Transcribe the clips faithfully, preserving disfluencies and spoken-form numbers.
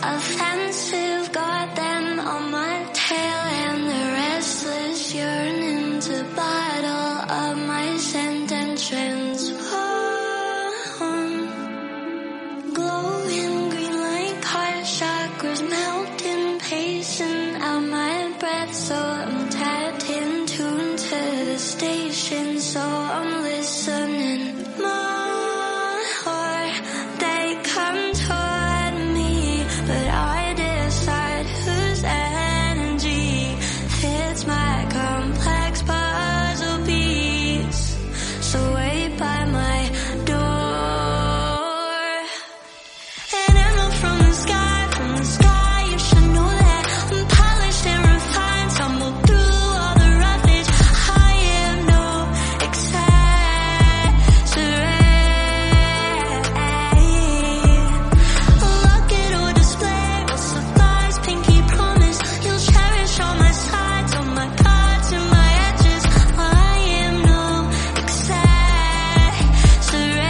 offensive, got them on my tail, and the restless yearning to bottle up my scent and transform. Glowing green like heart chakras, melting, pacing out my breath, so I'm tapped in tune to the station, so I'm listening more. They come toward me, but I decide whose energy fits my complex puzzle piece. So wait by my door. An emerald from the sky, from the sky, you should know that I'm polished and refined, tumble through all the roughage. I am no accessory. Locket or display will suffice, pinky promise you'll cherish all my sides, all my cards and my edges. I am no accessory.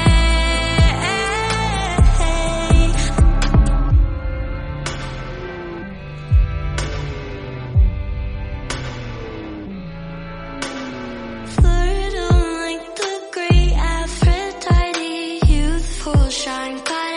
Fertile like the great Aphrodite, youthful shine, got